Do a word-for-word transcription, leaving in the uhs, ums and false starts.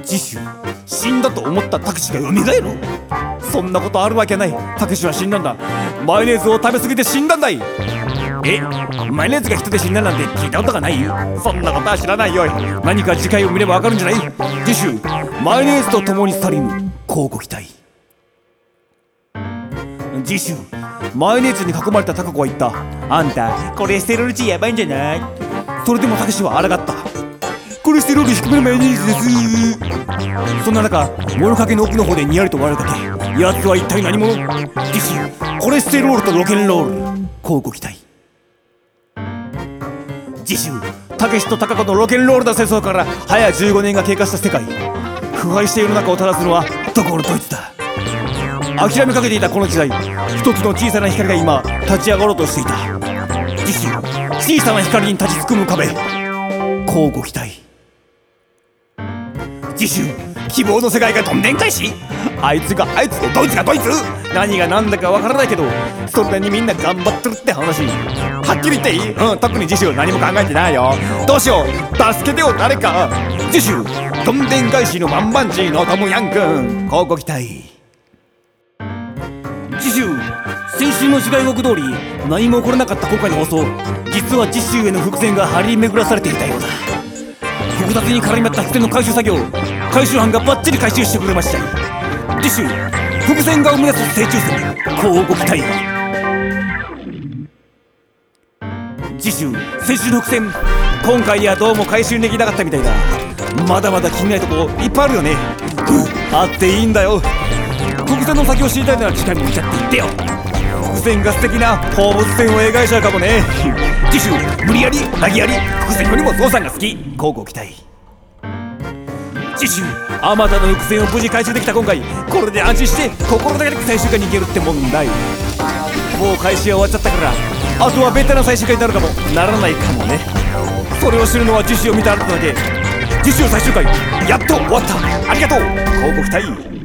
次週、死んだと思ったたけしが蘇る。そんなことあるわけない。たけしは死んだんだ。マヨネーズを食べ過ぎて死んだんだい。え、マヨネーズが人で死んだなんて聞いたことがない。そんなことは知らないよ。何か次回を見ればわかるんじゃない。次週、マヨネーズと共に去りぬ、乞うご期待。次週、マヨネーズに囲まれたタカ子は言った。あんたコレステロール値やばいんじゃない。それでもたけしは抗った。コレステロール低めのマヨネーズです。そんな中、物陰の奥の方でにやりと笑うかけ、やつは一体何者。次週、コレステロールとロケンロール、乞うご期待。次週、たけしとタカ子のロケンロールの戦争から早じゅうごねんが経過した世界。腐敗している中を正すのはどこのドイツだ。諦めかけていたこの時代、一つの小さな光が今立ち上がろうとしていた。次週、小さな光に立ちすくむ壁、乞うご期待。次週、希望の世界がどんでん返し。あいつがあいつとドイツがドイツ、何が何だかわからないけどそれなりにみんな頑張ってるって話。はっきり言っていい？うん、特に次週何も考えてないよ。どうしよう、助けてよ誰か。次週、どんでん返しのバンバンジーのトムヤン君、乞うご期待。次週、先週の時代獄通り何も起こらなかった今回の放送、実は次週への伏線が張り巡らされていたようだ。複雑に絡み合った伏線の回収作業、回収班がバッチリ回収してくれました。次週、伏線が生み出す正中線、乞うご期待。次週、先週の伏線、今回はどうも回収できなかったみたいだ。まだまだ気になるとこいっぱいあるよね。あっていいんだよ。伏線の先を知りたいなら時間に見ちゃって言ってよ。伏線が素敵な放物線を描いちゃうかもね。次週、無理やり投げやり伏線よりもゾウさんが好き、乞うご期待。次週、あまたの伏線を無事回収できた今回、これで安心して心だけで最終回に行けるって問題。もう回収は終わっちゃったから、あとはベタな最終回になるかもならないかもね。それを知るのは次週を見たあなただけ。次週最終回やっと終わった。ありがとう、乞うご期待。